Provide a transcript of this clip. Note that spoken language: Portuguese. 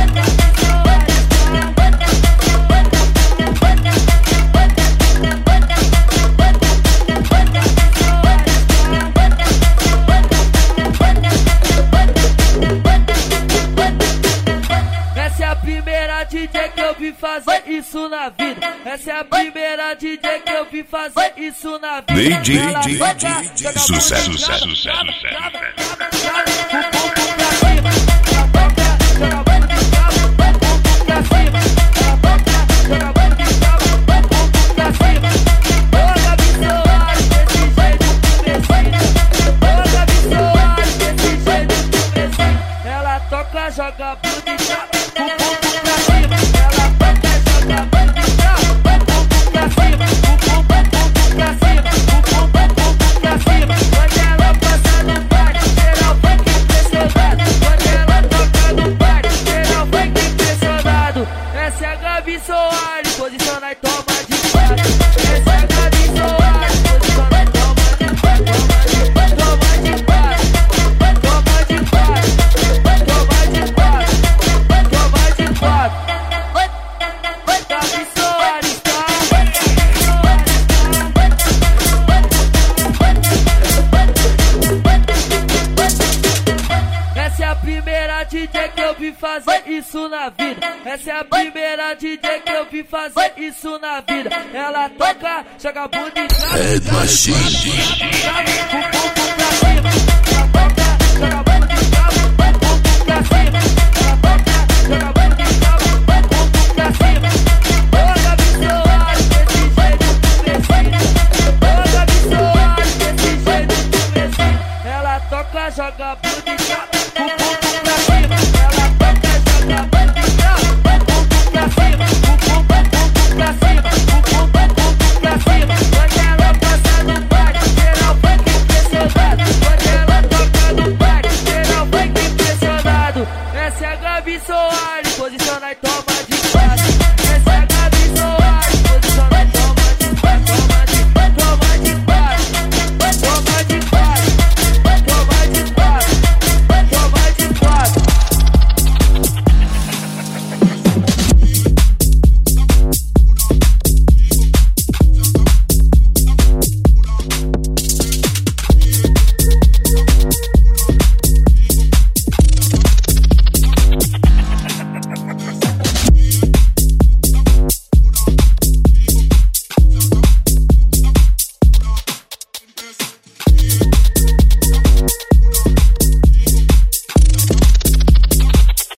DJ que eu vi fazer isso na vida. Essa é a primeira DJ que eu vi fazer isso na vida. DJ, sucesso. Ela toca, joga bunda e joga. Essa é a Gabi Soares, posiciona e toma de quatro. Essa é a Gabi Soares, posiciona e toma de quatro. Toma de quatro, toma de quatro, toma de quatro, toma de quatro. Gabi Soares, essa é a primeira DJ que eu vi fazer isso na vida. Essa é a primeira DJ que eu vi fazer isso na vida. Ela toca, joga a bunda e joga. Red Machine. Ela toca, joga a bunda e joga. Essa é a Gabi Soares, posiciona e toma de quatro.